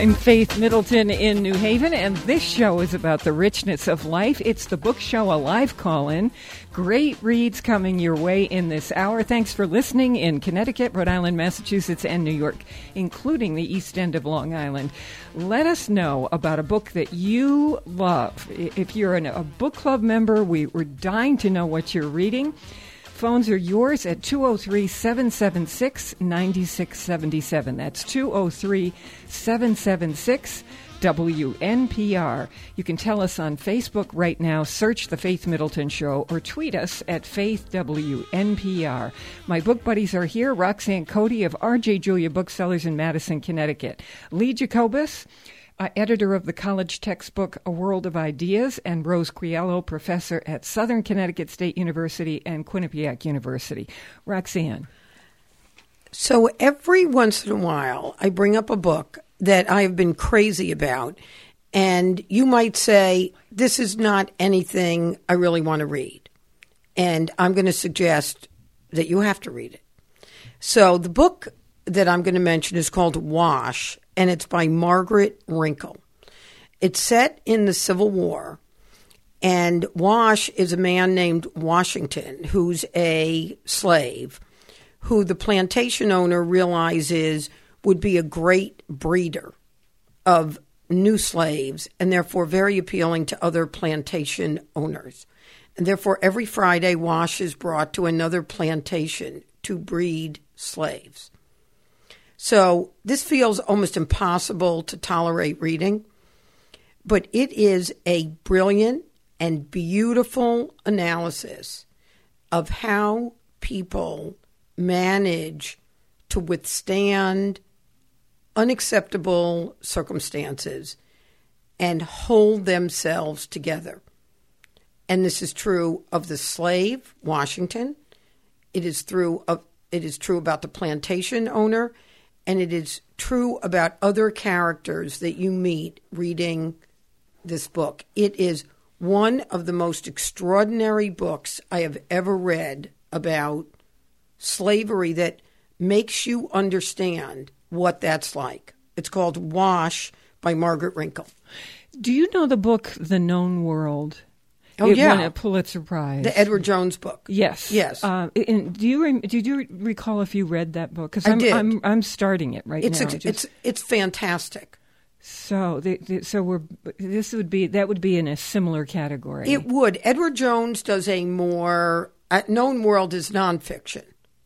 I'm Faith Middleton in New Haven, and this show is about the richness of life. It's the Book Show, a live call-in. Great reads coming your way in this hour. Thanks for listening in Connecticut, Rhode Island, Massachusetts, and New York, including the East End of Long Island. Let us know about a book that you love. If you're a book club member, we're dying to know what you're reading. Phones are yours at 203-776-9677. That's 203-776-WNPR. You can tell us on Facebook right now. Search The Faith Middleton Show or tweet us at FaithWNPR. My book buddies are here. Roxanne Cody of R.J. Julia Booksellers in Madison, Connecticut. Lee Jacobus, editor of the college textbook A World of Ideas, and Rose Criello, professor at Southern Connecticut State University and Quinnipiac University. Roxanne. So every once in a while, I bring up a book that I have been crazy about, and you might say, this is not anything I really want to read. And I'm going to suggest that you have to read it. So the book that I'm going to mention is called Wash, and it's by Margaret Rinkle. It's set in the Civil War, and Wash is a man named Washington who's a slave who the plantation owner realizes would be a great breeder of new slaves and therefore very appealing to other plantation owners. And therefore every Friday, Wash is brought to another plantation to breed slaves. So this feels almost impossible to tolerate reading, but it is a brilliant and beautiful analysis of how people manage to withstand unacceptable circumstances and hold themselves together. And this is true of the slave, Washington. It is true about the plantation owner. And it is true about other characters that you meet reading this book. It is one of the most extraordinary books I have ever read about slavery that makes you understand what that's like. It's called Wash by Margaret Rinkle. Do you know the book The Known World? Oh, it yeah. won a Pulitzer Prize. The Edward Jones book. Yes. Yes. And did you recall if you read that book? Because I did. I'm starting it right now. It's fantastic. So that would be in a similar category. It would. Edward Jones does a more Known World is nonfiction.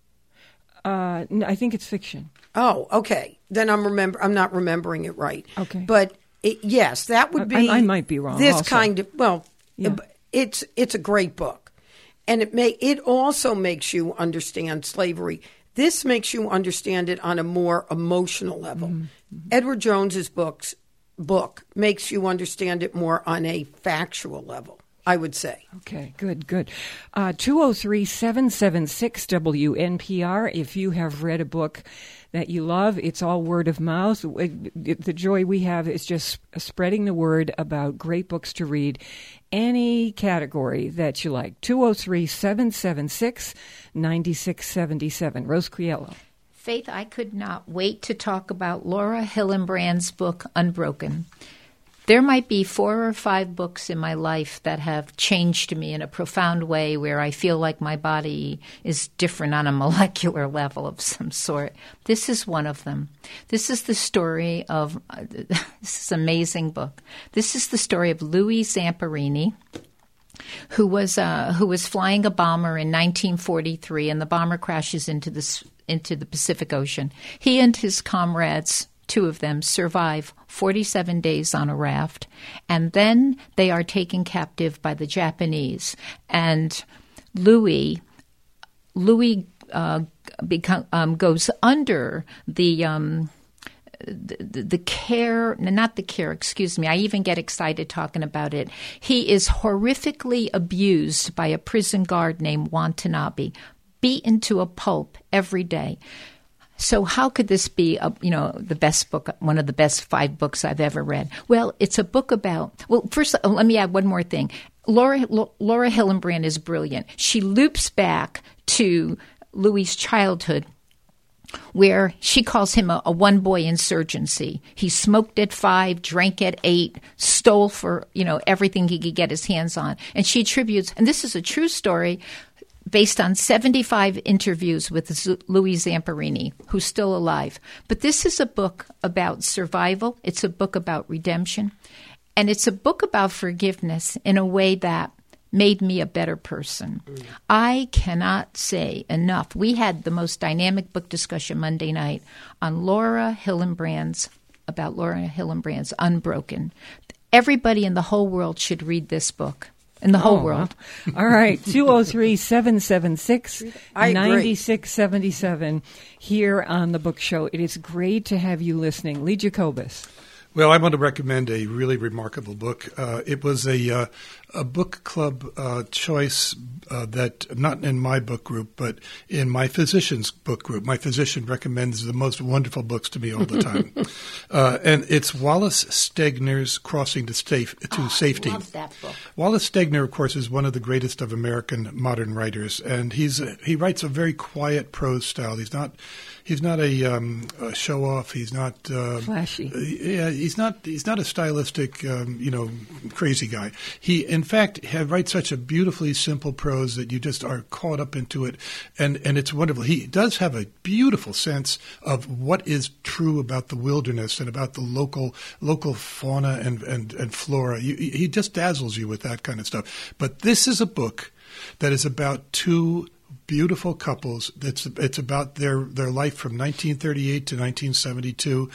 No, I think it's fiction. Oh, okay. Then I'm not remembering it right. Okay. But yes, that would be. I might be wrong. This also. kind of Yeah. It's a great book, and it also makes you understand slavery. This makes you understand it on a more emotional level. Mm-hmm. Edward Jones's book makes you understand it more on a factual level, I would say. Okay, good. 203-776-WNPR. If you have read a book that you love, it's all word of mouth. The joy we have is just spreading the word about great books to read, any category that you like. 203-776-9677. Rose Criello. Faith, I could not wait to talk about Laura Hillenbrand's book, Unbroken. There might be 4 or 5 books in my life that have changed me in a profound way where I feel like my body is different on a molecular level of some sort. This is one of them. This is the story of this is an amazing book. This is the story of Louis Zamperini, who was flying a bomber in 1943, and the bomber crashes into the Pacific Ocean. He and his comrades, 2 of them, survive 47 days on a raft, and then they are taken captive by the Japanese. And Louis goes under the care, not the care, excuse me. I even get excited talking about it. He is horrifically abused by a prison guard named Watanabe, beaten to a pulp every day. So how could this be, the best book, one of the best 5 books I've ever read? Well, it's a book about, first, let me add one more thing. Laura Hillenbrand is brilliant. She loops back to Louis' childhood where she calls him a one-boy insurgency. He smoked at 5, drank at 8, stole for, everything he could get his hands on. And she attributes, and this is a true story, based on 75 interviews with Louis Zamperini, who's still alive. But this is a book about survival. It's a book about redemption. And it's a book about forgiveness in a way that made me a better person. I cannot say enough. We had the most dynamic book discussion Monday night on Laura Hillenbrand's Unbroken. Everybody in the whole world should read this book. In the whole world. All right. 203-776-9677 here on The Book Show. It is great to have you listening. Lee Jacobus. Well, I want to recommend a really remarkable book. It was a book club choice that, not in my book group, but in my physician's book group. My physician recommends the most wonderful books to me all the time. And it's Wallace Stegner's Crossing to Safety. I love that book. Wallace Stegner, of course, is one of the greatest of American modern writers, and he writes a very quiet prose style. He's not a show off. He's not flashy. Yeah, he's not a stylistic crazy guy. He in fact writes such a beautifully simple prose that you just are caught up into it, and it's wonderful. He does have a beautiful sense of what is true about the wilderness and about the local fauna and flora. He just dazzles you with that kind of stuff. But this is a book that is about two beautiful couples. It's about their life from 1938 to 1972.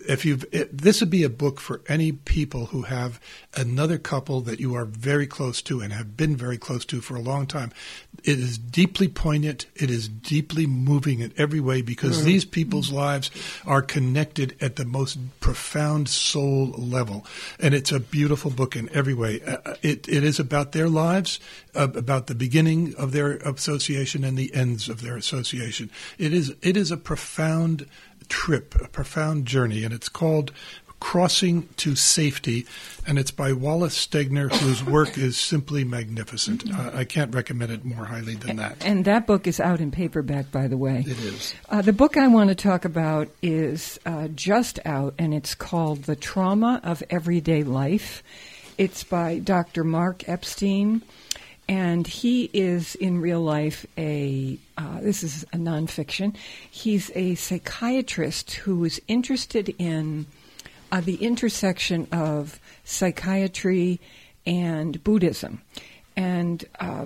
This would be a book for any people who have another couple that you are very close to and have been very close to for a long time. It is deeply poignant. It is deeply moving in every way because these people's lives are connected at the most profound soul level. And it's a beautiful book in every way. It is about their lives, about the beginning of their association and the ends of their association. It is a profound trip, a profound journey, and it's called Crossing to Safety, and it's by Wallace Stegner, whose work is simply magnificent. I can't recommend it more highly than that. And that book is out in paperback, by the way. It is. The book I want to talk about is just out, and it's called The Trauma of Everyday Life. It's by Dr. Mark Epstein. And he is, in real life, this is a nonfiction, he's a psychiatrist who is interested in the intersection of psychiatry and Buddhism. And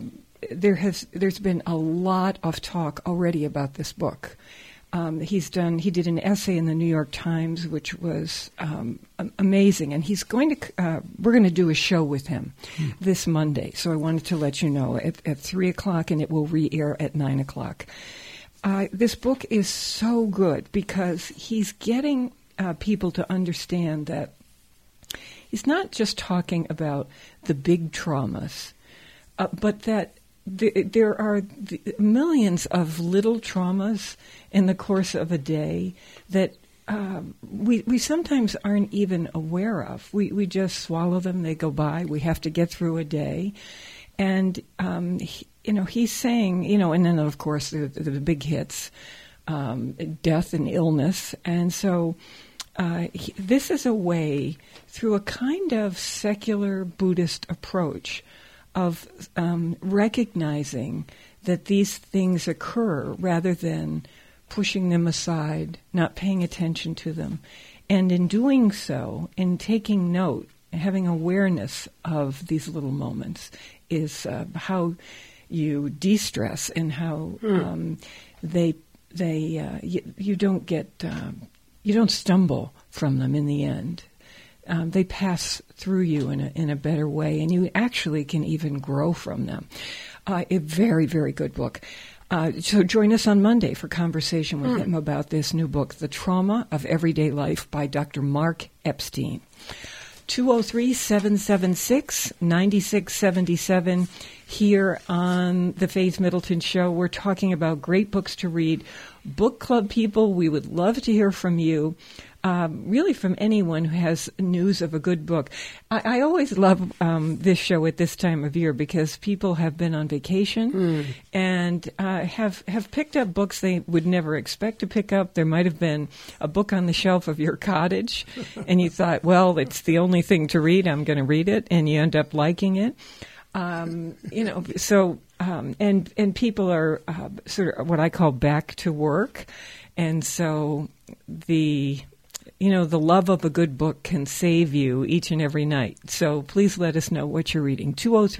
there's been a lot of talk already about this book. He did an essay in the New York Times, which was amazing, and we're going to do a show with him this Monday. So I wanted to let you know at 3:00, and it will re-air at 9:00. This book is so good because he's getting people to understand that he's not just talking about the big traumas, but that there are millions of little traumas in the course of a day that we sometimes aren't even aware of. We just swallow them; they go by. We have to get through a day, and he's saying, and then of course the big hits, death and illness, and so this is a way through a kind of secular Buddhist approach of recognizing that these things occur rather than pushing them aside, not paying attention to them. And in doing so, in taking note, having awareness of these little moments is how you de-stress and how you don't stumble from them in the end. They pass through you in a better way, and you actually can even grow from them. A very, very good book. So join us on Monday for conversation with him about this new book, The Trauma of Everyday Life by Dr. Mark Epstein. 203-776-9677 here on the Faith Middleton Show. We're talking about great books to read. Book club people, we would love to hear from you. really from anyone who has news of a good book. I always love this show at this time of year because people have been on vacation and have picked up books they would never expect to pick up. There might have been a book on the shelf of your cottage, and you thought, well, it's the only thing to read. I'm going to read it, and you end up liking it. And people are sort of what I call back to work, and so the love of a good book can save you each and every night. So please let us know what you're reading.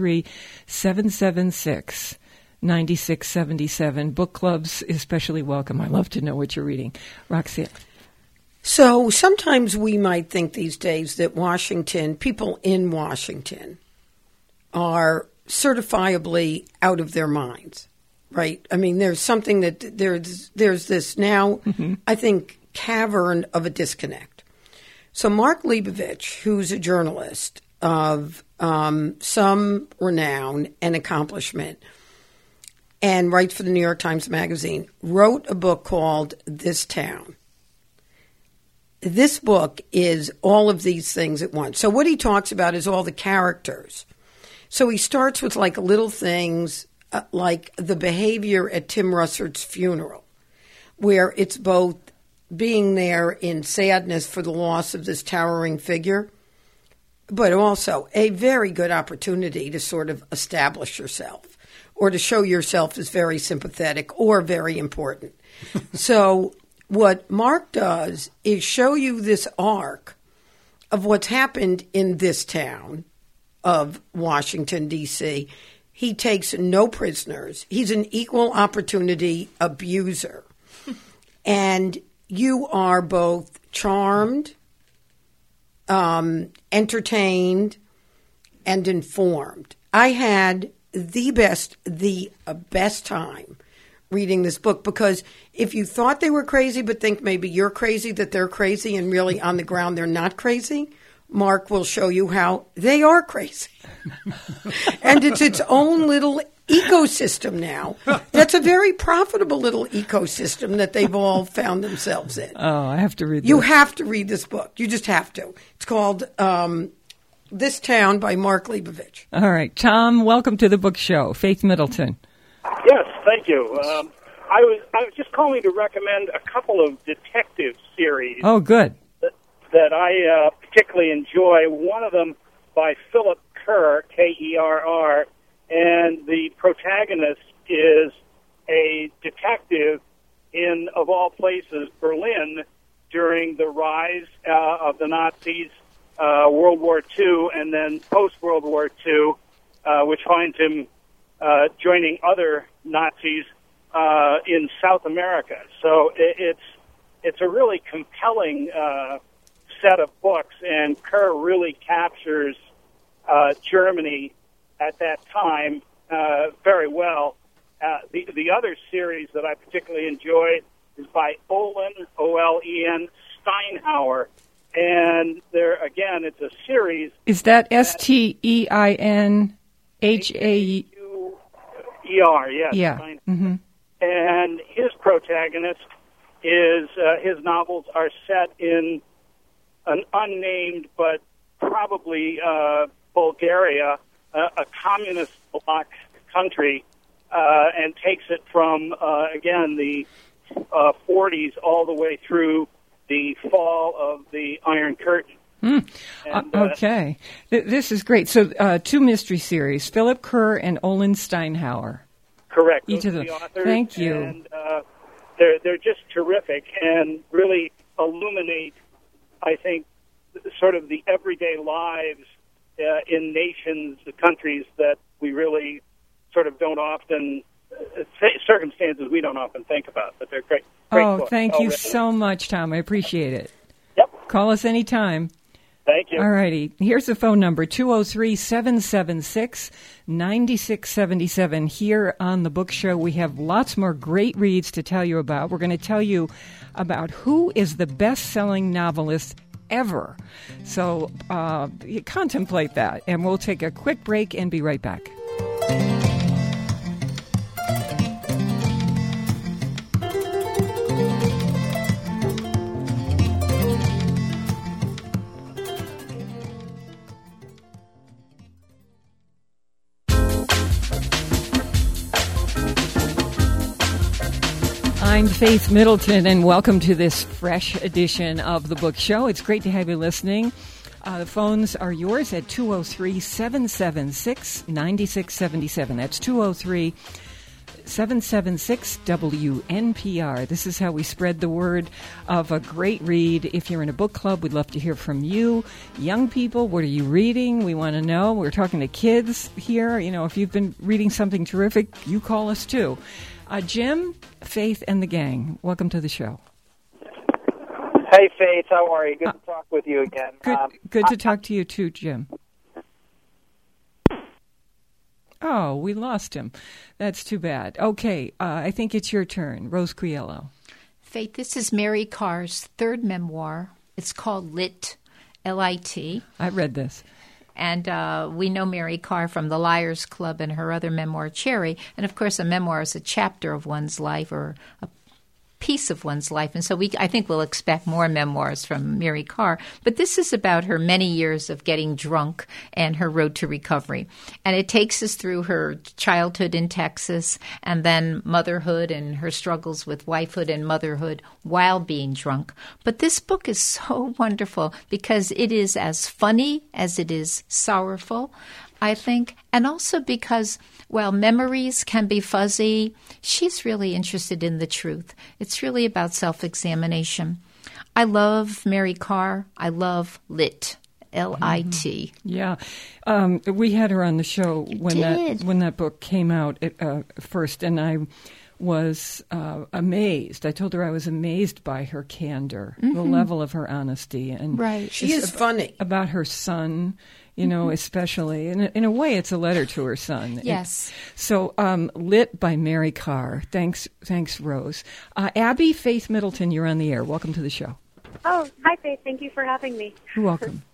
203-776-9677. Book clubs especially welcome. I love to know what you're reading. Roxanne. So sometimes we might think these days that people in Washington are certifiably out of their minds, right? I mean, there's something that there's this now, I think, cavern of a disconnect. So Mark Leibovich, who's a journalist of some renown and accomplishment and writes for the New York Times Magazine, wrote a book called This Town. This book is all of these things at once. So what he talks about is all the characters. So he starts with like little things like the behavior at Tim Russert's funeral, where it's both being there in sadness for the loss of this towering figure, but also a very good opportunity to sort of establish yourself or to show yourself as very sympathetic or very important. So what Mark does is show you this arc of what's happened in this town of Washington, D.C. He takes no prisoners. He's an equal opportunity abuser. And you are both charmed, entertained, and informed. I had the best time reading this book because if you thought they were crazy but think maybe you're crazy, that they're crazy, and really on the ground they're not crazy, Mark will show you how they are crazy. And it's its own little ecosystem now. That's a very profitable little ecosystem that they've all found themselves in. Oh, I have to read this. You have to read this book. You just have to. It's called This Town by Mark Leibovich. All right. Tom, welcome to the book show. Faith Middleton. Yes, thank you. I was just calling to recommend a couple of detective series. Oh, good. That I particularly enjoy. One of them by Philip Kerr, Kerr, and the protagonist is a detective in, of all places, Berlin during the rise of the Nazis, World War II, and then post-World War II, which finds him joining other Nazis in South America. So it's a really compelling set of books, and Kerr really captures Germany at that time very well. The other series that I particularly enjoyed is by Olen, O-L-E-N, Steinhauer, and there again, it's a series. Is that Steinhauer? Yes. Yeah. Mm-hmm. And his protagonist is his novels are set in an unnamed but probably Bulgaria, a communist bloc country, and takes it from, again, the 40s all the way through the fall of the Iron Curtain. And, okay. This is great. So two mystery series, Philip Kerr and Olen Steinhauer. Correct. Each of them. The authors, Thank you. And they're just terrific and really illuminate, I think, sort of the everyday lives in nations, the countries that we really sort of don't often, circumstances we don't often think about, but they're great. Oh, thank you so much, Tom. I appreciate it. Yep. Call us anytime. Thank you. All righty. Here's the phone number, 203-776-9677. Here on The Book Show, we have lots more great reads to tell you about. We're going to tell you about who is the best-selling novelist ever. So you contemplate that, and we'll take a quick break and be right back. I'm Faith Middleton, and welcome to this fresh edition of the Book Show. It's great to have you listening. The phones are yours at 203-776-9677. That's 203-776-WNPR. This is how we spread the word of a great read. If you're in a book club, we'd love to hear from you. Young people, what are you reading? We want to know. We're talking to kids here. You know, if you've been reading something terrific, you call us too. Jim, Faith, and the gang, welcome to the show. Hey, Faith, how are you? Good to talk with you again. Good to talk to you too, Jim. Oh, we lost him. That's too bad. Okay, I think it's your turn. Rose Criello. Faith, this is Mary Karr's third memoir. It's called Lit, L-I-T. I read this. And we know Mary Karr from The Liars Club and her other memoir, Cherry. And, of course, a memoir is a chapter of one's life or a piece of one's life. And so I think we'll expect more memoirs from Mary Karr. But this is about her many years of getting drunk and her road to recovery. And it takes us through her childhood in Texas and then motherhood and her struggles with wifehood and motherhood while being drunk. But this book is so wonderful because it is as funny as it is sorrowful, I think, and also because, while memories can be fuzzy, she's really interested in the truth. It's really about self-examination. I love Mary Karr. I love Lit, L-I-T. Yeah. We had her on the show when that book came out first, and I was amazed. I told her I was amazed by her candor, the level of her honesty. And right. She is funny. About her son, you know, especially. In a way, it's a letter to her son. Yes. So, Lit by Mary Karr. Thanks, Rose. Abby, Faith Middleton, you're on the air. Welcome to the show. Oh, hi, Faith. Thank you for having me. You're welcome.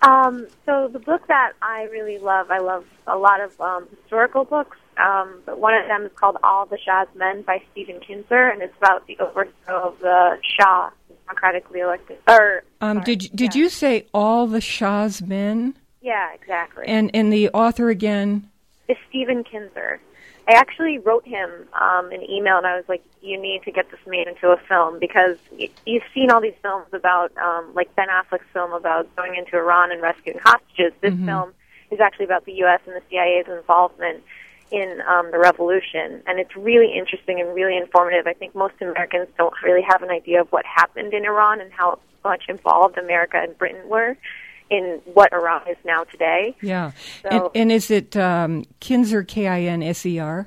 So the book that I really love, I love a lot of historical books, but one of them is called All the Shah's Men by Stephen Kinzer, and it's about the overthrow of the Shah, democratically elected. Did you say All the Shah's Men? Yeah, exactly. And the author again? Is Stephen Kinzer. I actually wrote him an email, and I was like, you need to get this made into a film, because you've seen all these films about, like Ben Affleck's film about going into Iran and rescuing hostages. This film is actually about the U.S. and the CIA's involvement in the revolution, and it's really interesting and really informative. I think most Americans don't really have an idea of what happened in Iran and how much involved America and Britain were in what Iran is now today. Yeah. So, and is it Kinzer, K-I-N-S-E-R?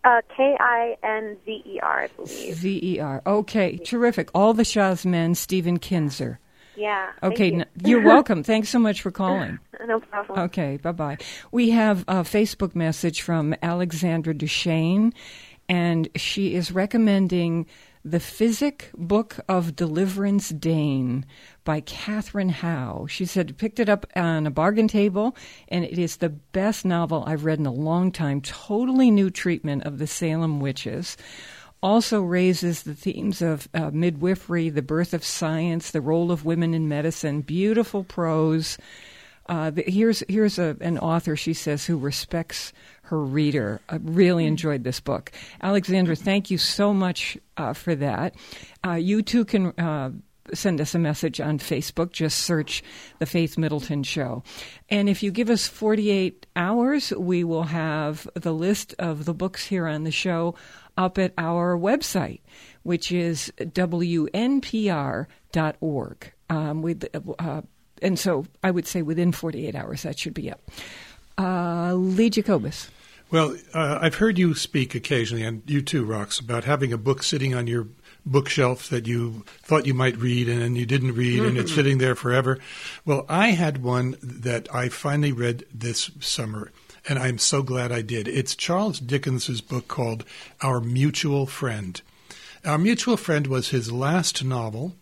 K-I-N-Z-E-R, I believe. Z-E-R. Okay, terrific. All the Shah's Men, Stephen Kinzer. Yeah. Okay, you're welcome. Thanks so much for calling. No problem. Okay, bye-bye. We have a Facebook message from Alexandra Duchesne, and she is recommending The Physic Book of Deliverance Dane by Catherine Howe. She said, picked it up on a bargain table, and it is the best novel I've read in a long time. Totally new treatment of the Salem witches. Also raises the themes of midwifery, the birth of science, the role of women in medicine. Beautiful prose. Here's an author, she says, who respects her reader. I really enjoyed this book. Alexandra, thank you so much for that. You too can send us a message on Facebook. Just search The Faith Middleton Show. And if you give us 48 hours, we will have the list of the books here on the show up at our website, which is WNPR.org. And so I would say within 48 hours that should be up. Lee Jacobus. Well, I've heard you speak occasionally, and you too, Rox, about having a book sitting on your bookshelf that you thought you might read and you didn't read, and it's sitting there forever. Well, I had one that I finally read this summer, and I'm so glad I did. It's Charles Dickens's book called Our Mutual Friend. Our Mutual Friend was his last novel,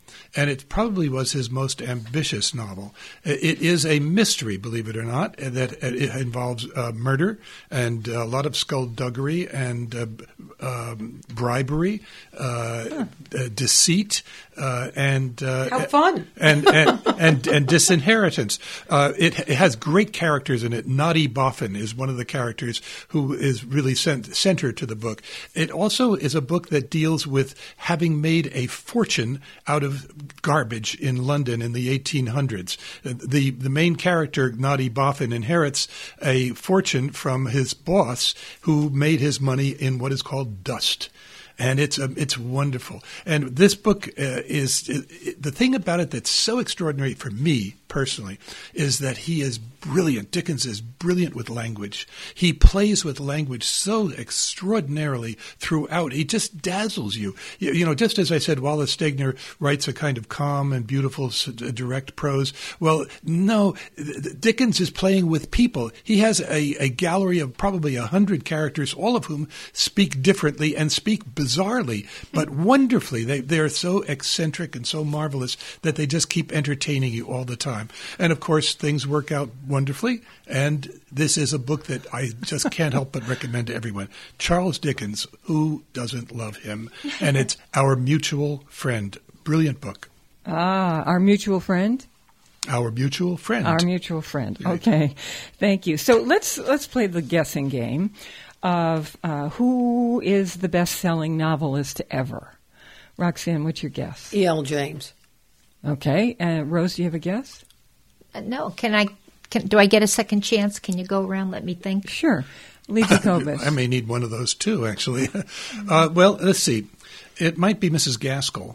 and it probably was his most ambitious novel. It is a mystery, believe it or not, that it involves murder and a lot of skullduggery and bribery, deceit, and How fun! and disinheritance. It has great characters in it. Noddy Boffin is one of the characters who is really center to the book. It also is a book that deals with having made a fortune out of garbage in London in the 1800s. The main character, Noddy Boffin, inherits a fortune from his boss who made his money in what is called dust. And it's wonderful. And this book is the thing about it that's so extraordinary for me personally is that he is brilliant. Dickens is brilliant with language. He plays with language so extraordinarily throughout. He just dazzles you. You know, just as I said, Wallace Stegner writes a kind of calm and beautiful, direct prose. Well, no, Dickens is playing with people. He has a gallery of probably 100 characters, all of whom speak differently and speak bizarrely, but wonderfully. They're so eccentric and so marvelous that they just keep entertaining you all the time. And, of course, things work out wonderfully, and this is a book that I just can't help but recommend to everyone. Charles Dickens, who doesn't love him? And it's Our Mutual Friend. Brilliant book. Our Mutual Friend? Our Mutual Friend. Our Mutual Friend. Okay. Thank you. So let's play the guessing game of who is the best-selling novelist ever. Roxanne, what's your guess? E.L. James. Okay. Rose, do you have a guess? No. Do I get a second chance? Can you go around? Let me think. Sure. Lee Jacobus. I may need one of those too, actually. Well, let's see. It might be Mrs. Gaskell.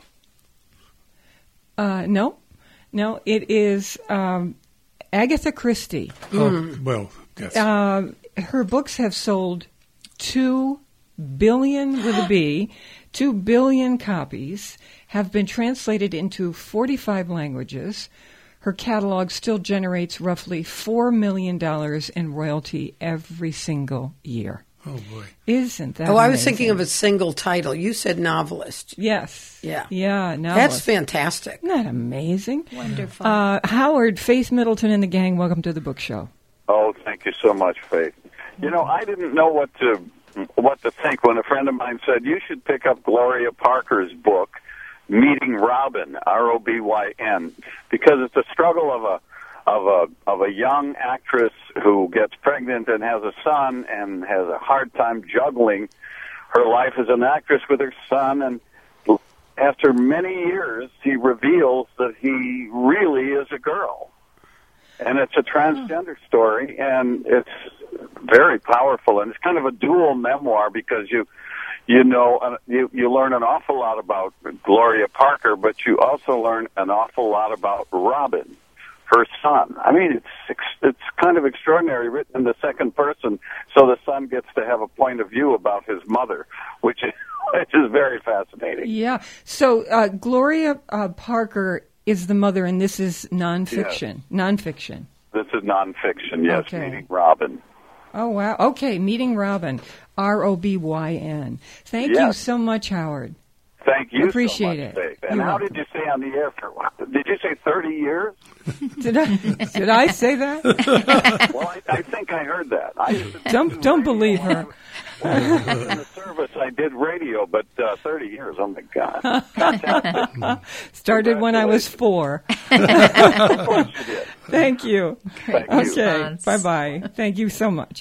No, it is Agatha Christie. Oh, well, yes. Her books have sold 2 billion with a B, 2 billion copies, have been translated into 45 languages. Her catalog still generates roughly $4 million in royalty every single year. Oh, boy. Isn't that I was amazing? thinking of a single title. You said novelist. Yes. Yeah. Yeah, novelist. That's fantastic. Isn't that amazing? Wonderful. Howard, Faith Middleton and the gang, welcome to the book show. Oh, thank you so much, Faith. You know, I didn't know what to think when a friend of mine said, you should pick up Gloria Parker's book, Meeting Robin, R-O-B-Y-N, because it's a struggle of a young actress who gets pregnant and has a son and has a hard time juggling her life as an actress with her son, and after many years he reveals that he really is a girl. And it's a transgender story, and it's very powerful, and it's kind of a dual memoir because you learn an awful lot about Gloria Parker, but you also learn an awful lot about Robin, her son. I mean, it's kind of extraordinary, written in the second person, so the son gets to have a point of view about his mother, which is very fascinating. Yeah. So Gloria Parker is the mother, and this is nonfiction. Yes. Nonfiction. This is nonfiction, yes, Okay. Meeting Robin. Oh, wow. Okay, Meeting Robin, R-O-B-Y-N. Thank you so much, Howard. Thank you Appreciate so much, it. Faith. And You're how welcome. did you stay on the air for a while? Did you say 30 years? Did I say that? Well, I think I heard that. Don't believe her. In the service, I did radio, but 30 years, oh my God. Fantastic. Started when I was 4. Of course you did. Thank you. Thank you. Okay, response. bye-bye. Thank you so much.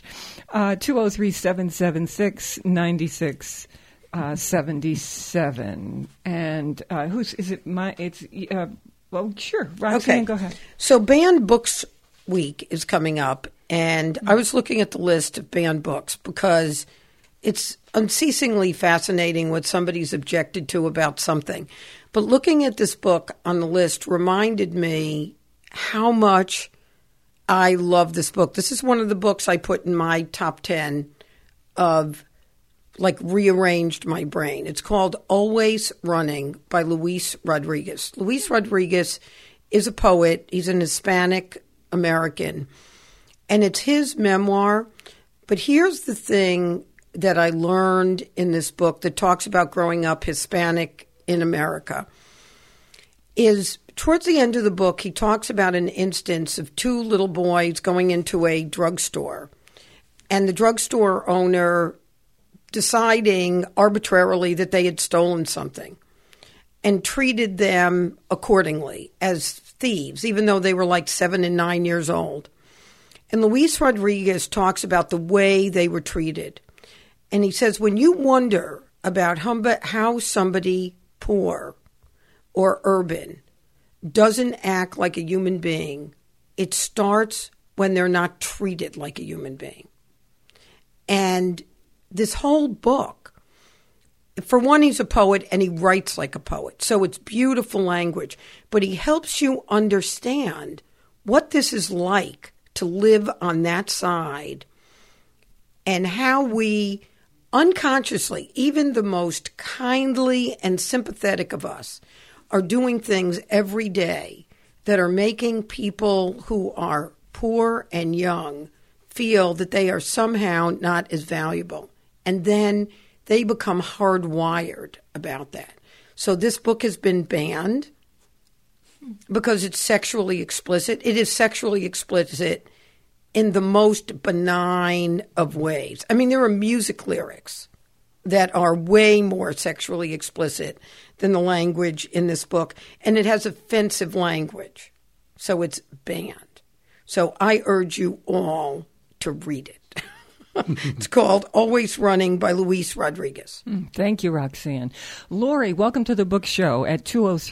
203-776-9677. And is it my, it's, well, sure. Roxanne, Okay. go ahead. So Banned Books Week is coming up, and I was looking at the list of banned books because it's unceasingly fascinating what somebody's objected to about something. But looking at this book on the list reminded me how much I love this book. This is one of the books I put in my top 10 of, like, rearranged my brain. It's called Always Running by Luis Rodriguez. Luis Rodriguez is a poet. He's an Hispanic American. And it's his memoir. But here's the thing that I learned in this book that talks about growing up Hispanic in America. is towards the end of the book, he talks about an instance of two little boys going into a drugstore, and the drugstore owner deciding arbitrarily that they had stolen something and treated them accordingly as thieves, even though they were like 7 and 9 years old. And Luis Rodriguez talks about the way they were treated. And he says, when you wonder about how somebody poor or urban doesn't act like a human being, it starts when they're not treated like a human being. And this whole book, for one, he's a poet and he writes like a poet. So it's beautiful language. But he helps you understand what this is like to live on that side and how we unconsciously, even the most kindly and sympathetic of us, are doing things every day that are making people who are poor and young feel that they are somehow not as valuable. And then they become hardwired about that. So this book has been banned because it's sexually explicit. It is sexually explicit in the most benign of ways. I mean, there are music lyrics that are way more sexually explicit than the language in this book, and it has offensive language, so it's banned. So I urge you all to read it. It's called Always Running by Luis Rodriguez. Thank you, Roxanne. Lori, welcome to the book show at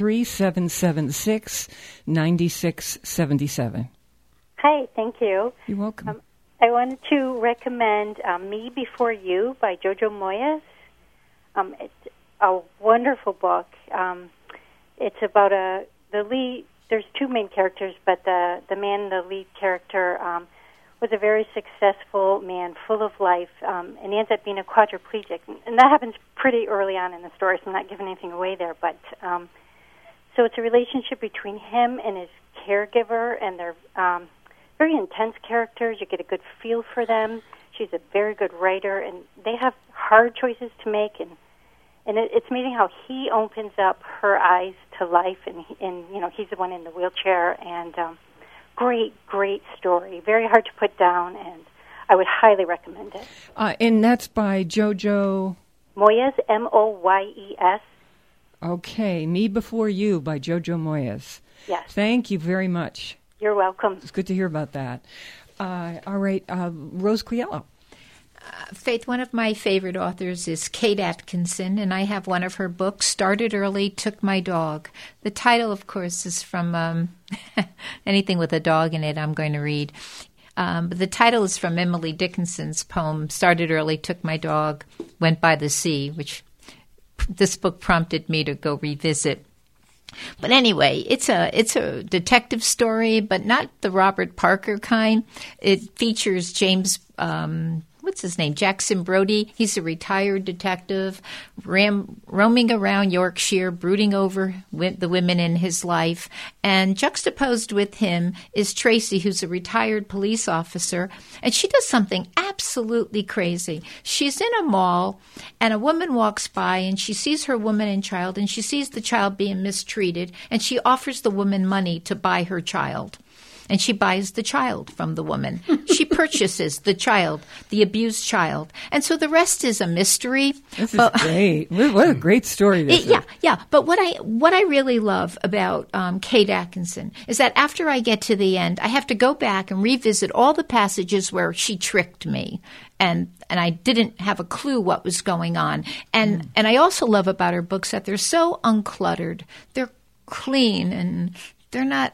203-776-9677. Hi, thank you. You're welcome. I wanted to recommend Me Before You by Jojo Moyes. It's a wonderful book. It's about the lead. There's two main characters, but the man, the lead character, was a very successful man, full of life, and he ends up being a quadriplegic. And that happens pretty early on in the story, so I'm not giving anything away there. But so it's a relationship between him and his caregiver, and they're very intense characters. You get a good feel for them. She's a very good writer, and they have hard choices to make, and it's amazing how he opens up her eyes to life, and he's the one in the wheelchair, and great story. Very hard to put down, and I would highly recommend it. And that's by Jojo Moyes, Moyes. Okay, Me Before You by Jojo Moyes. Yes. Thank you very much. You're welcome. It's good to hear about that. All right, Rose Coelho. Faith, one of my favorite authors is Kate Atkinson, and I have one of her books, Started Early, Took My Dog. The title, of course, is from anything with a dog in it I'm going to read. But the title is from Emily Dickinson's poem, Started Early, Took My Dog, Went by the Sea, which this book prompted me to go revisit. But anyway, it's a detective story, but not the Robert Parker kind. It features James what's his name? Jackson Brody. He's a retired detective roaming around Yorkshire, brooding over the women in his life. And juxtaposed with him is Tracy, who's a retired police officer. And she does something absolutely crazy. She's in a mall, and a woman walks by, and she sees her woman and child, and she sees the child being mistreated, and she offers the woman money to buy her child. And she buys the child from the woman. She purchases the child, the abused child. And so the rest is a mystery. This is great. What a great story this is. Yeah. But what I really love about Kate Atkinson is that after I get to the end, I have to go back and revisit all the passages where she tricked me. And I didn't have a clue what was going on. And I also love about her books that they're so uncluttered. They're clean, and they're not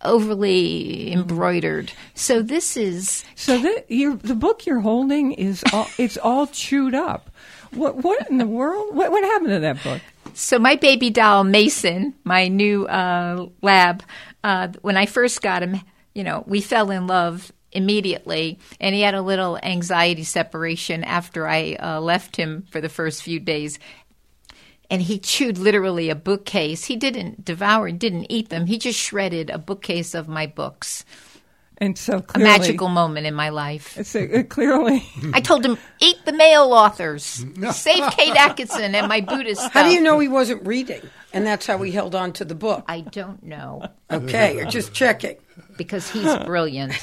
overly embroidered. So this is the book you're holding is it's all chewed up. What in the world? What happened to that book? So my baby doll Mason, my new lab, when I first got him, we fell in love immediately, and he had a little anxiety separation after I left him for the first few days. And he chewed literally a bookcase. He didn't devour, didn't eat them. He just shredded a bookcase of my books. And so a clearly, magical moment in my life. Clearly. I told him, eat the male authors. Save Kate Atkinson and my Buddhist stuff. How do you know he wasn't reading? And that's how he held on to the book. I don't know. Okay, you're just checking. Because he's brilliant.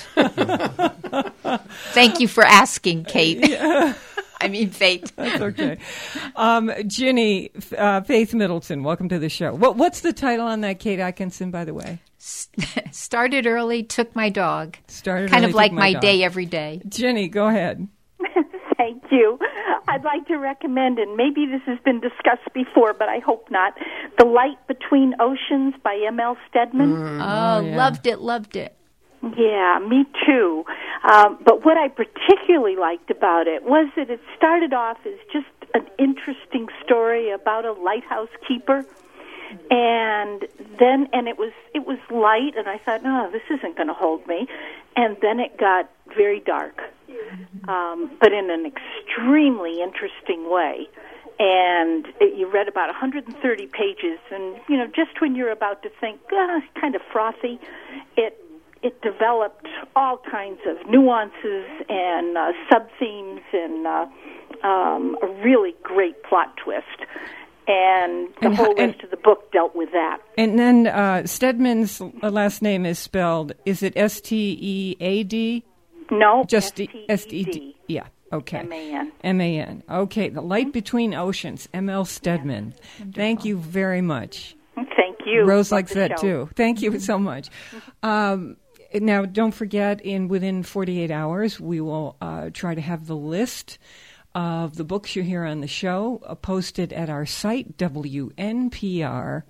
Thank you for asking, Kate. I mean, Faith. That's okay. Ginny, Faith Middleton, welcome to the show. What's the title on that, Kate Atkinson, by the way? Started early, took my dog. Started kind early, of like my day every day. Ginny, go ahead. Thank you. I'd like to recommend, and maybe this has been discussed before, but I hope not, The Light Between Oceans by M.L. Stedman. Yeah. Loved it. Yeah, me too. But what I particularly liked about it was that it started off as just an interesting story about a lighthouse keeper. And it was light, and I thought, no, this isn't going to hold me. And then it got very dark, but in an extremely interesting way. And you read about 130 pages, and just when you're about to think, it's kind of frothy, it developed all kinds of nuances and sub-themes and a really great plot twist. And the whole rest of the book dealt with that. And then Stedman's last name is spelled, is it S-T-E-A-D? No, just S-T-E-D. Yeah, okay. M-A-N. M-A-N. Okay, The Light Between Oceans, M.L. Stedman. Thank you very much. Thank you. Rose likes that too. Thank you so much. Now, don't forget, within 48 hours, we will try to have the list of the books you hear on the show posted at our site, WNPR.org.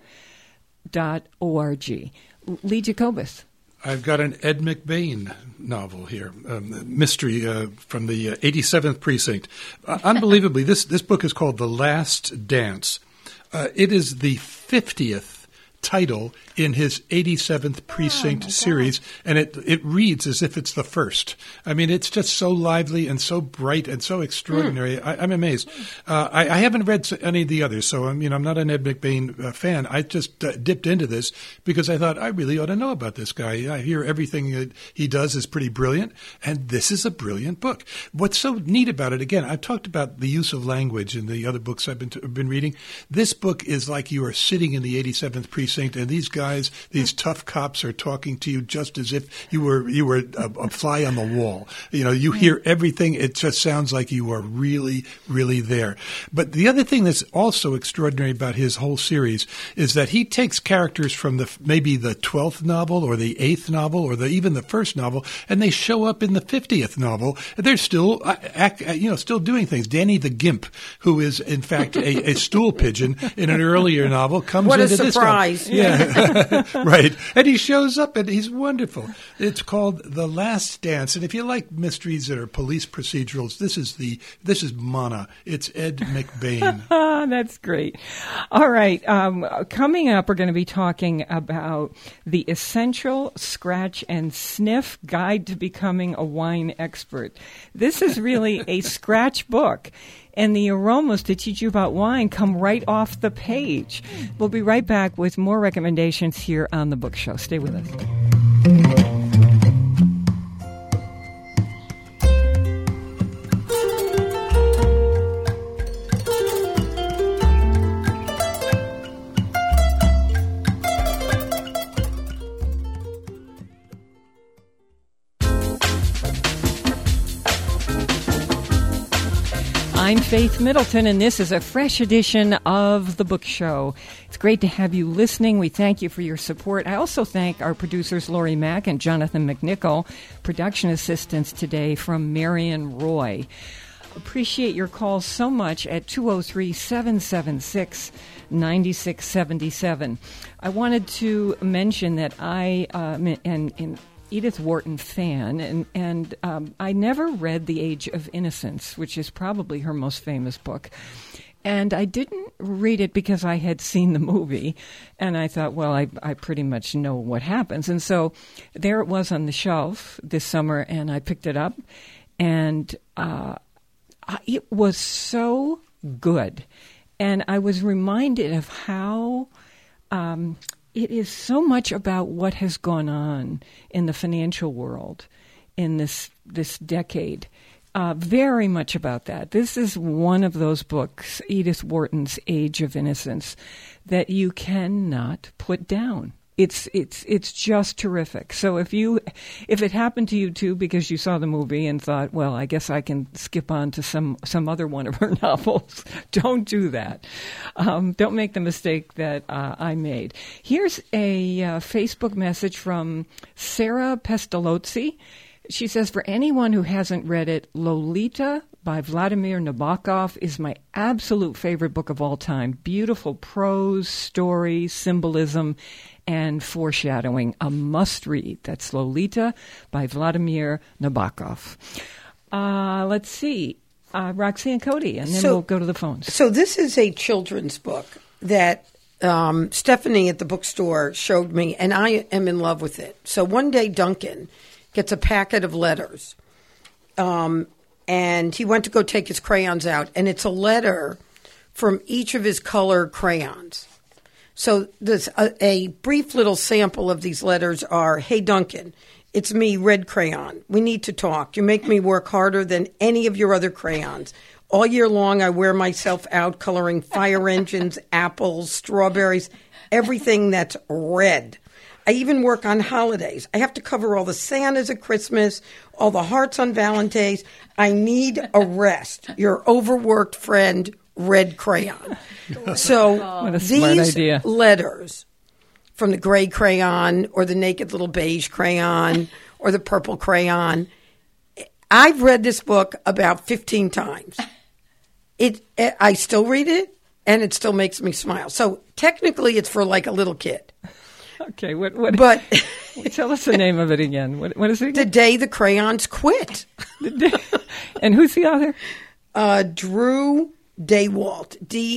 Lee Jacobus. I've got an Ed McBain novel here, mystery from the 87th Precinct. Unbelievably, this book is called The Last Dance. It is the 50th title in his 87th Precinct series, and it reads as if it's the first. I mean, it's just so lively and so bright and so extraordinary. I'm amazed. I haven't read any of the others, so I'm not an Ed McBain fan. I just dipped into this because I thought I really ought to know about this guy. I hear everything that he does is pretty brilliant, and this is a brilliant book. What's so neat about it, again, I've talked about the use of language in the other books I've been reading. This book is like you are sitting in the 87th Precinct, and these guys, these tough cops, are talking to you just as if you were a fly on the wall. You hear everything. It just sounds like you are really, really there. But the other thing that's also extraordinary about his whole series is that he takes characters from maybe the 12th novel or the 8th novel or even the first novel, and they show up in the 50th novel. They're still, still doing things. Danny the Gimp, who is in fact a stool pigeon in an earlier novel, comes into this novel. What a surprise! Yeah, right. And he shows up, and he's wonderful. It's called The Last Dance, and if you like mysteries that are police procedurals, this is Mana. It's Ed McBain. That's great. All right. Coming up, we're going to be talking about the Essential Scratch and Sniff Guide to Becoming a Wine Expert. This is really a scratch book, and the aromas to teach you about wine come right off the page. We'll be right back with more recommendations here on The Book Show. Stay with us. I'm Faith Middleton, and this is a fresh edition of The Book Show. It's great to have you listening. We thank you for your support. I also thank our producers, Lori Mack and Jonathan McNichol, production assistants today from Marion Roy. Appreciate your calls so much at 203-776-9677. I wanted to mention that I and Edith Wharton fan, and I never read The Age of Innocence, which is probably her most famous book. And I didn't read it because I had seen the movie, and I thought, well, I pretty much know what happens. And so there it was on the shelf this summer, and I picked it up, and it was so good. And I was reminded of how it is so much about what has gone on in the financial world in this decade. Very much about that. This is one of those books, Edith Wharton's Age of Innocence, that you cannot put down. It's just terrific. So if it happened to you too because you saw the movie and thought, well, I guess I can skip on to some other one of her novels, don't do that. Don't make the mistake that I made. Here's a Facebook message from Sarah Pestalozzi. She says, for anyone who hasn't read it, Lolita by Vladimir Nabokov is my absolute favorite book of all time. Beautiful prose, story, symbolism, and foreshadowing. A must-read. That's Lolita by Vladimir Nabokov. Let's see. Roxanne Cody, and then we'll go to the phones. So this is a children's book that Stephanie at the bookstore showed me, and I am in love with it. So one day Duncan gets a packet of letters, and he went to go take his crayons out, and it's a letter from each of his color crayons. So there's a brief little sample of these letters are, hey, Duncan, it's me, red crayon. We need to talk. You make me work harder than any of your other crayons. All year long, I wear myself out coloring fire engines, apples, strawberries, everything that's red. I even work on holidays. I have to cover all the Santas at Christmas, all the hearts on Valentine's. I need a rest. Your overworked friend, Red Crayon. So these letters from the gray crayon or the naked little beige crayon or the purple crayon, I've read this book about 15 times. I still read it, and it still makes me smile. So technically it's for like a little kid. Okay, but tell us the name of it again. What is it again? The Day the Crayons Quit. And who's the author? Drew Daywalt,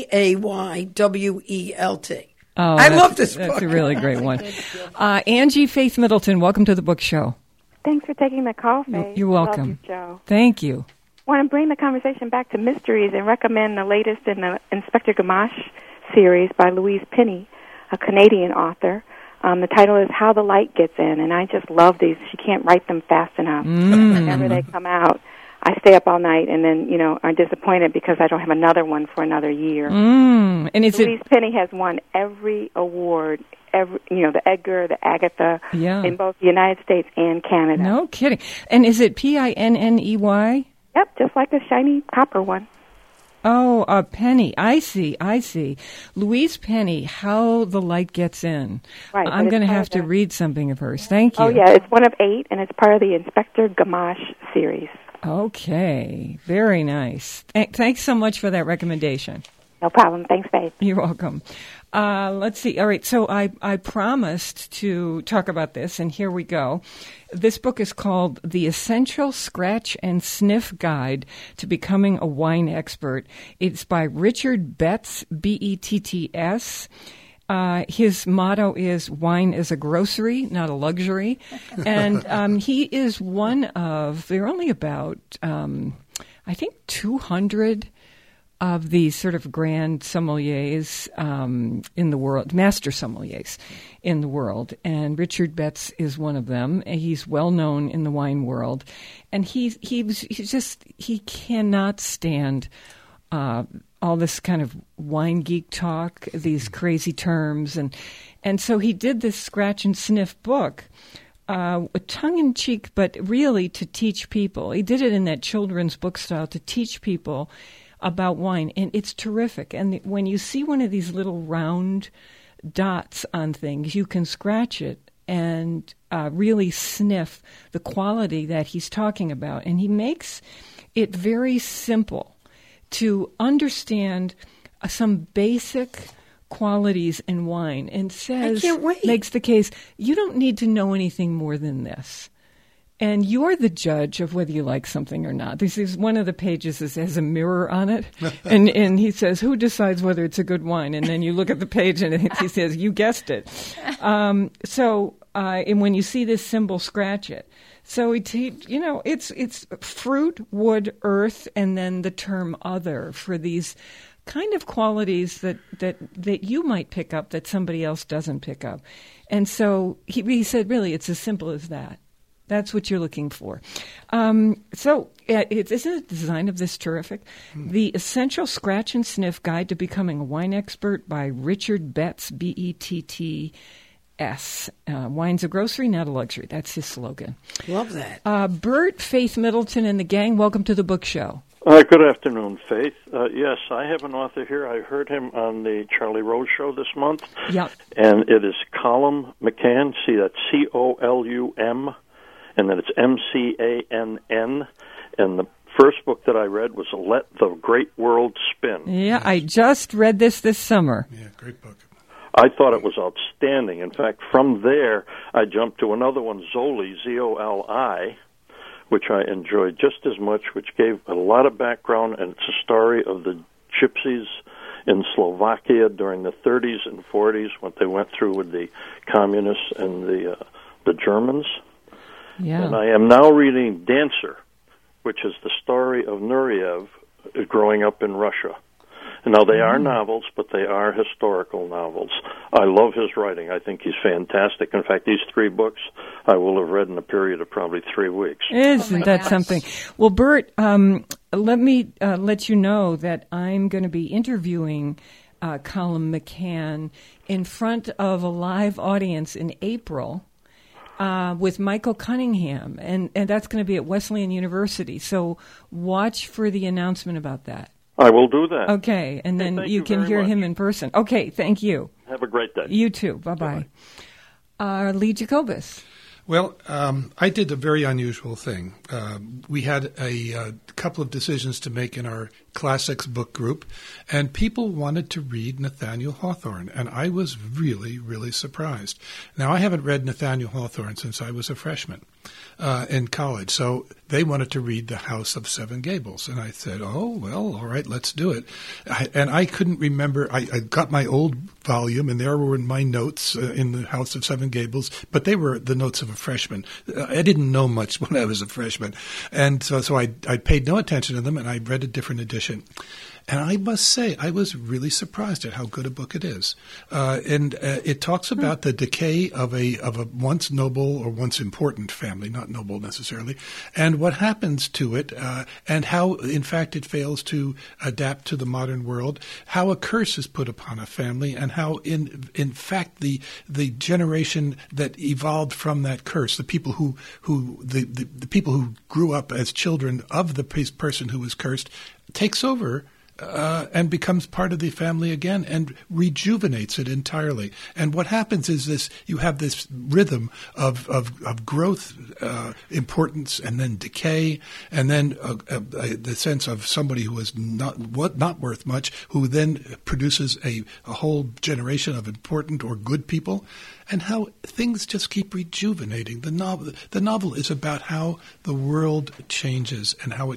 Daywelt. Oh, I love this book. That's a really great one. Angie Faith Middleton, welcome to the book show. Thanks for taking the call, Faith. You're welcome. Love your show. Thank you. I want to bring the conversation back to mysteries and recommend the latest in the Inspector Gamache series by Louise Penny, a Canadian author. The title is How the Light Gets In, and I just love these. She can't write them fast enough. Whenever they come out, I stay up all night, and then, I'm disappointed because I don't have another one for another year. And Louise Penny has won every award, the Edgar, the Agatha, in both the United States and Canada. No kidding. And is it Pinney? Yep, just like the shiny copper one. Oh, Penny. I see. Louise Penny, How the Light Gets In. Right. I'm going to have to read something of hers. Thank you. Oh, yeah. It's one of 8, and it's part of the Inspector Gamache series. Okay. Very nice. Thanks so much for that recommendation. No problem. Thanks, Faith. You're welcome. Let's see. All right. So I promised to talk about this, and here we go. This book is called The Essential Scratch and Sniff Guide to Becoming a Wine Expert. It's by Richard Betts, Betts. His motto is wine is a grocery, not a luxury. And he is one of, there are only about, 200 of these sort of grand sommeliers in the world, master sommeliers in the world, and Richard Betts is one of them. He's well known in the wine world, and he cannot stand all this kind of wine geek talk, these crazy terms, and so he did this scratch and sniff book. Tongue in cheek, but really to teach people. He did it in that children's book style to teach people about wine, and it's terrific. And when you see one of these little round dots on things, you can scratch it and really sniff the quality that he's talking about. And he makes it very simple to understand some basic qualities in wine, and says, makes the case, you don't need to know anything more than this. And you're the judge of whether you like something or not. This is one of the pages that has a mirror on it. and he says, who decides whether it's a good wine? And then you look at the page and he says, you guessed it. And when you see this symbol, scratch it. So it's fruit, wood, earth, and then the term other for these kind of qualities that you might pick up that somebody else doesn't pick up. And so he said, really, it's as simple as that. That's what you're looking for. Isn't the design of this terrific? The Essential Scratch and Sniff Guide to Becoming a Wine Expert by Richard Betts, Betts. Wine's a grocery, not a luxury. That's his slogan. Love that. Bert, Faith Middleton, and the gang, welcome to the book show. Good afternoon, Faith. Yes, I have an author here. I heard him on the Charlie Rose show this month. Yep. And it is Colum McCann. See, that's Colum, and then it's MCANN. And the first book that I read was Let the Great World Spin. Yeah, I just read this summer. Yeah, great book. I thought it was outstanding. In fact, from there, I jumped to another one, Zoli, Zoli, which I enjoyed just as much, which gave a lot of background, and it's a story of the gypsies in Slovakia during the 30s and 40s, what they went through with the communists and the Germans. Yeah. And I am now reading Dancer, which is the story of Nureyev growing up in Russia. Now, they are novels, but they are historical novels. I love his writing. I think he's fantastic. In fact, these 3 books I will have read in a period of probably 3 weeks. Isn't that something? Well, Bert, let me let you know that I'm going to be interviewing Colum McCann in front of a live audience in April. With Michael Cunningham, and that's going to be at Wesleyan University. So watch for the announcement about that. I will do that. Okay, and then you can hear him in person. Okay, thank you. Have a great day. You too. Bye-bye. Lee Jacobus. Well, I did a very unusual thing. We had a couple of decisions to make in our classics book group, and people wanted to read Nathaniel Hawthorne, and I was really, really surprised. Now, I haven't read Nathaniel Hawthorne since I was a freshman in college, so they wanted to read The House of Seven Gables, and I said, oh, well, all right, let's do it. And I couldn't remember. I got my old volume, and there were my notes in The House of Seven Gables, but they were the notes of a freshman. I didn't know much when I was a freshman, and so I paid no attention to them, and I read a different edition. And I must say, I was really surprised at how good a book it is. And it talks about the decay of a once noble or once important family, not noble necessarily, and what happens to it, and how, in fact, it fails to adapt to the modern world, how a curse is put upon a family, and how, in fact, the generation that evolved from that curse, the people the people who grew up as children of the person who was cursed, takes over and becomes part of the family again and rejuvenates it entirely. And what happens is this: you have this rhythm of growth, importance, and then decay, and then the sense of somebody who is not worth much, who then produces a whole generation of important or good people. And how things just keep rejuvenating. The novel is about how the world changes and how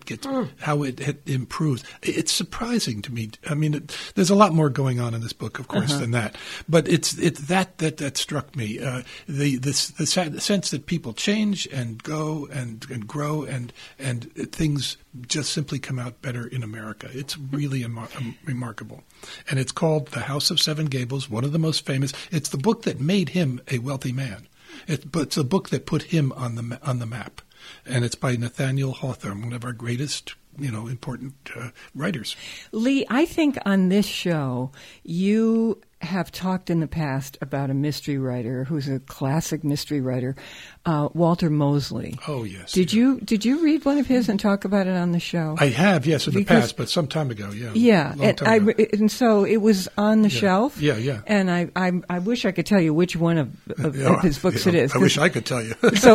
it improves. It's surprising to me. I mean, there's a lot more going on in this book, of course, than that. But it's that struck me. The sense that people change and go and grow and things just simply come out better in America. It's really remarkable. And it's called The House of Seven Gables, one of the most famous. It's the book that made him a wealthy man. But it's a book that put him on the map. And it's by Nathaniel Hawthorne, one of our greatest, important writers. Lee, I think on this show you have talked in the past about a mystery writer who's a classic mystery writer, Walter Mosley. Oh, yes. Did you read one of his and talk about it on the show? I have, yes, in the past, but some time ago, yeah. Yeah, and so it was on the shelf. Yeah, yeah. And I wish I could tell you which one of his books it is. I wish I could tell you.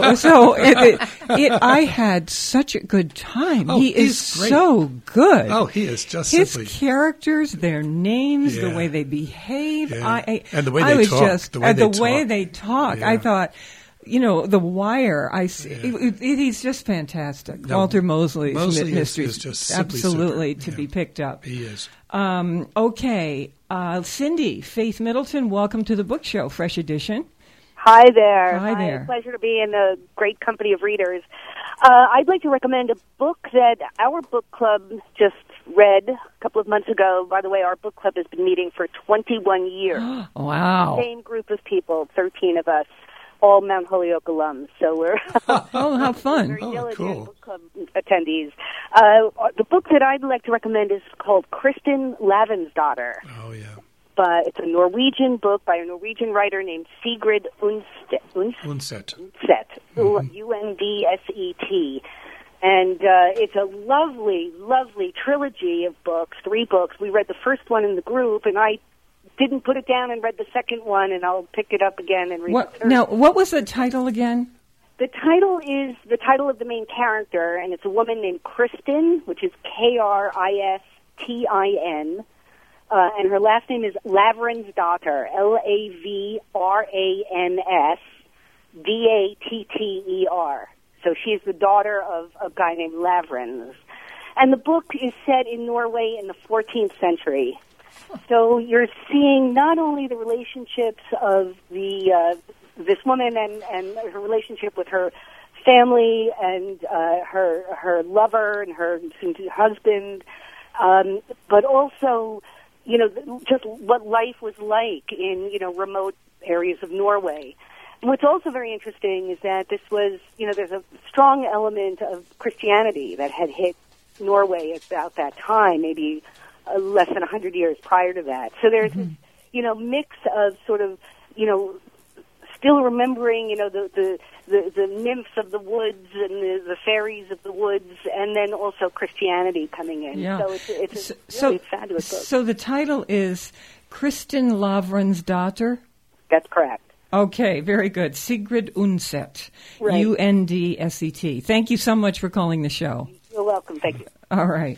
I had such a good time. Oh, he is so good. Oh, he is just his simply. characters, their names, the way they behave. Yeah. And the way they talk. I thought, The Wire. He's just fantastic. No, Walter Mosley's mysteries is just simply absolutely super. to be picked up. He is. Okay, Cindy, Faith Middleton, welcome to the Book Show, Fresh Edition. Hi there. Hi there. Pleasure to be in a great company of readers. I'd like to recommend a book that our book club just read a couple of months ago. By the way, our book club has been meeting for 21 years. Wow. Same group of people, 13 of us, all Mount Holyoke alums. So we're oh, how fun. very diligent book club attendees. The book that I'd like to recommend is called Kristin Lavransdatter. Oh, yeah. It's a Norwegian book by a Norwegian writer named Sigrid Undset. Undset. And it's a lovely, lovely trilogy of books, 3 books. We read the first one in the group, and I didn't put it down and read the second one, and I'll pick it up again and read the third. Now, what was the title again? The title is the title of the main character, and it's a woman named Kristin, which is Kristin, and her last name is Lavransdatter, Lavransdatter. So she's the daughter of a guy named Lavrans. And the book is set in Norway in the 14th century. So you're seeing not only the relationships of this woman and her relationship with her family and her lover and her husband, but also, just what life was like in, remote areas of Norway. And what's also very interesting is that this was, there's a strong element of Christianity that had hit Norway at about that time, maybe less than 100 years prior to that. So there's this, mix of sort of, still remembering, the nymphs of the woods and the fairies of the woods, and then also Christianity coming in. Yeah. So it's a really fabulous book. So the title is Kristin Lavransdatter? That's correct. Okay, very good. Sigrid Undset, Right. Undset. Thank you so much for calling the show. You're welcome. Thank you. All right.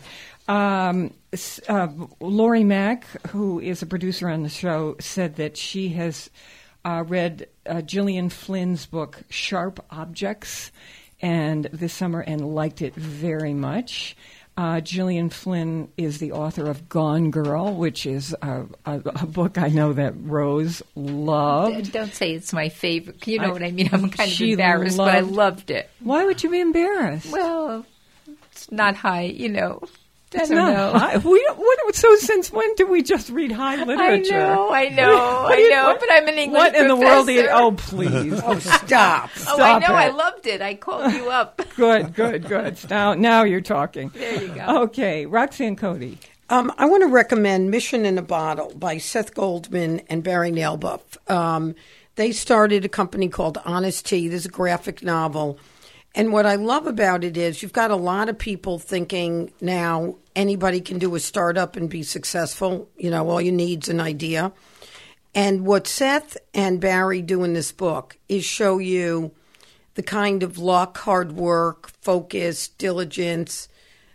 Lori Mack, who is a producer on the show, said that she has read Gillian Flynn's book, Sharp Objects, and this summer and liked it very much. Gillian Flynn is the author of Gone Girl, which is a book I know that Rose loved. Don't say it's my favorite. You know what I mean? I'm kind of embarrassed, but I loved it. Why would you be embarrassed? Well, it's not high, It's not high. So since when do we just read high literature? I know, but I'm an English What in the world? professor. Oh, please. Stop. I know, it. I loved it. I called you up. Good. Now you're talking. There you go. Okay, Roxanne Cody. I want to recommend Mission in a Bottle by Seth Goldman and Barry Nailbuff. They started a company called Honest Tea. This is a graphic novel. And what I love about it is you've got a lot of people thinking now anybody can do a startup and be successful. All you need is an idea. And what Seth and Barry do in this book is show you the kind of luck, hard work, focus, diligence,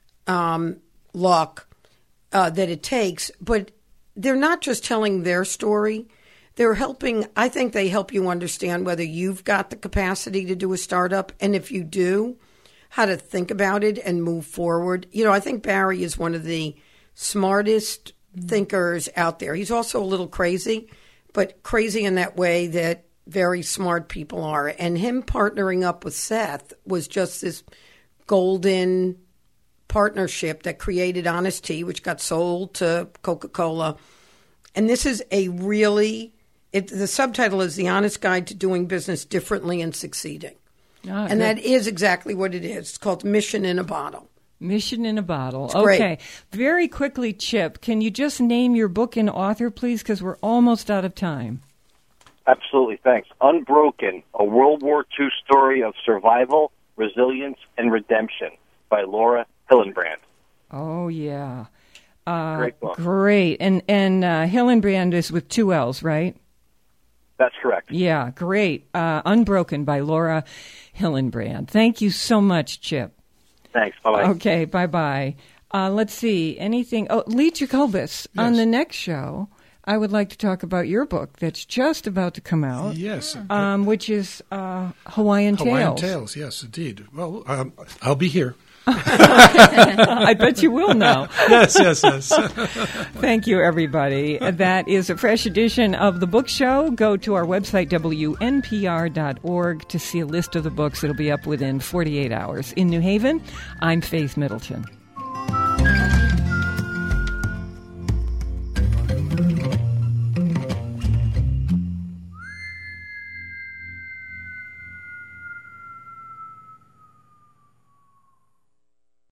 luck that it takes. But they're not just telling their story. They're helping, I think they help you understand whether you've got the capacity to do a startup, and if you do, how to think about it and move forward. I think Barry is one of the smartest thinkers out there. He's also a little crazy, but crazy in that way that very smart people are. And him partnering up with Seth was just this golden partnership that created Honest Tea, which got sold to Coca-Cola. And this is a really... the subtitle is The Honest Guide to Doing Business Differently and Succeeding. And that is exactly what it is. It's called Mission in a Bottle. Mission in a Bottle. It's okay. great. Very quickly, Chip, can you just name your book and author, please? Because we're almost out of time. Absolutely. Thanks. Unbroken, a World War II story of survival, resilience, and redemption by Laura Hillenbrand. Oh, yeah. Great book. Great. And Hillenbrand is with 2 L's, right? That's correct. Yeah, great. Unbroken by Laura Hillenbrand. Thank you so much, Chip. Thanks. Bye-bye. Okay, bye-bye. Let's see. Anything? Oh, Lee Jacobus, on the next show, I would like to talk about your book that's just about to come out. Yes. Which is Hawaiian Tales. Hawaiian Tales, yes, indeed. Well, I'll be here. I bet you will now. Yes. Thank you, everybody. That is a fresh edition of The Book Show. Go to our website, WNPR.org, to see a list of the books. It'll be up within 48 hours. In New Haven, I'm Faith Middleton.